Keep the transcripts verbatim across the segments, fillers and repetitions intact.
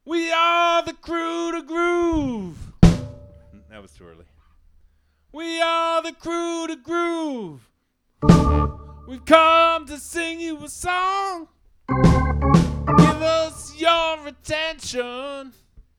We are the crew to groove. That was too early. We are the crew to groove. We've come to sing you a song. Give us your attention.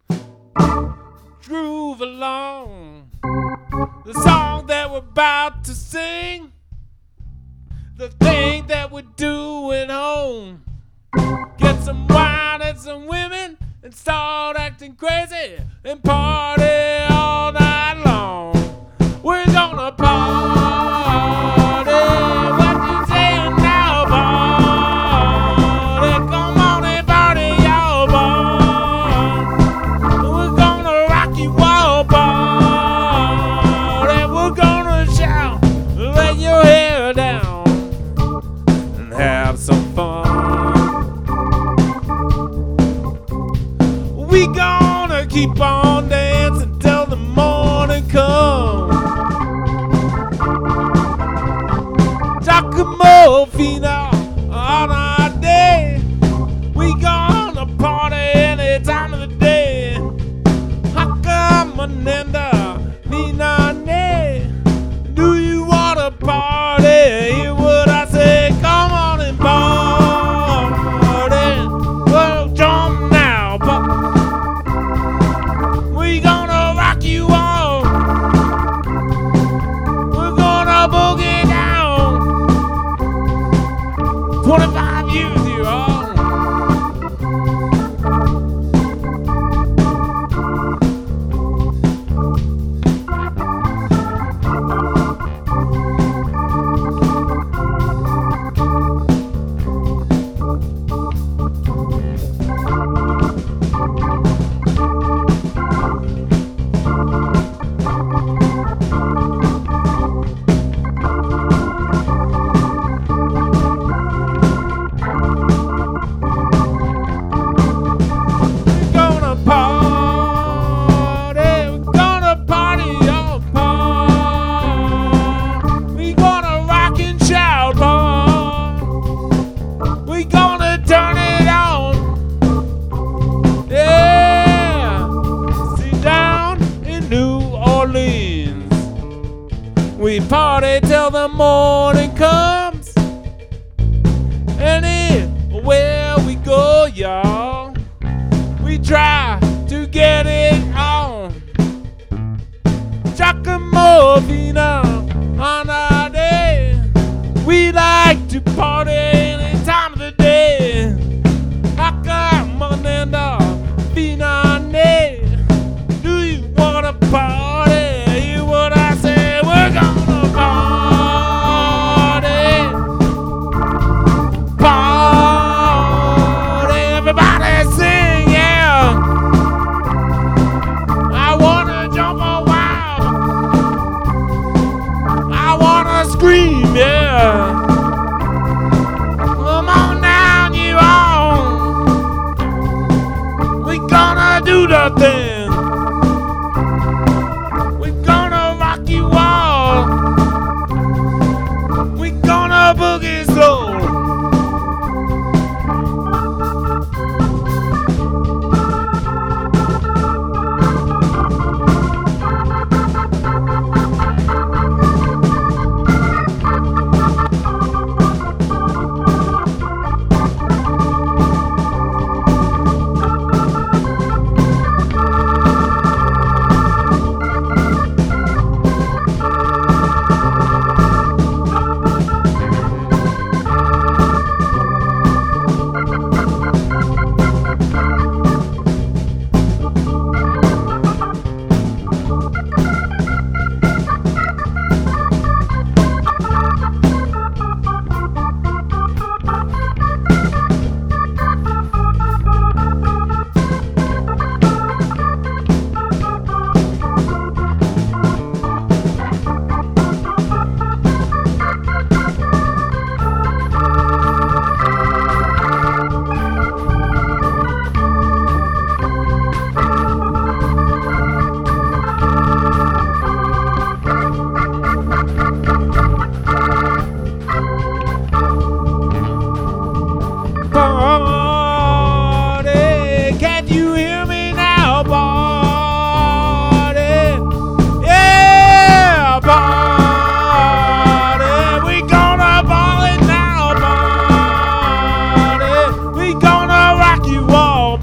Groove along. The song that we're about to sing. The thing that we're doing home. Get some wine and some women and start acting crazy and party all night long. We're gonna party. What you saying now, party? Come on and party, y'all, party. We're gonna rock you all, party. We're gonna shout, let your hair down and have some fun. We gonna keep on dancing till the morning comes. Giacomofino on our day. We gonna party any time of the day. Hakamanenda Minane. Do you wanna party? Hear what I say? Come on and party. Well, jump now, but we gonna rock you all. We're gonna boogie down. twenty-five years, you all. We party till the morning comes. Anywhere we go, y'all, we try to get it on. Giacomofino on our day. We like to party any time of the day. Hakamanenda Finane. Do you wanna party? Hear what I say? We're gonna party. Party. Everybody sing, yeah. I wanna jump a while. I wanna scream, yeah. Come on down, you all. We gonna do the thing. We gonna rock you all. We gonna boogie slow.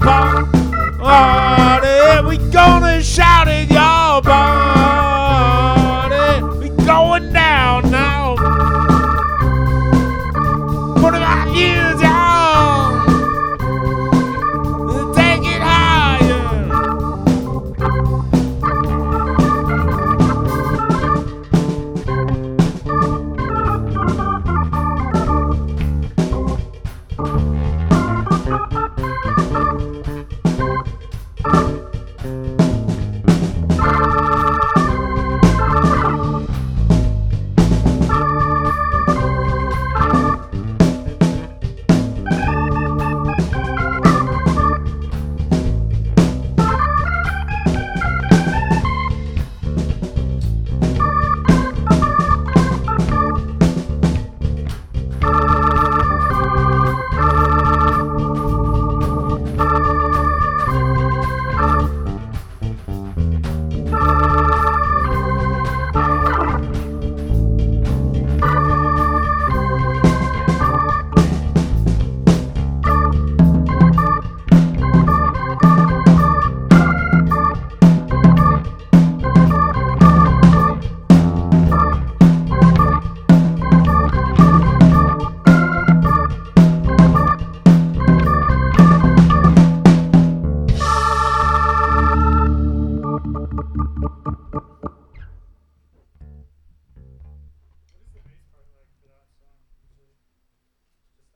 pop. Oh.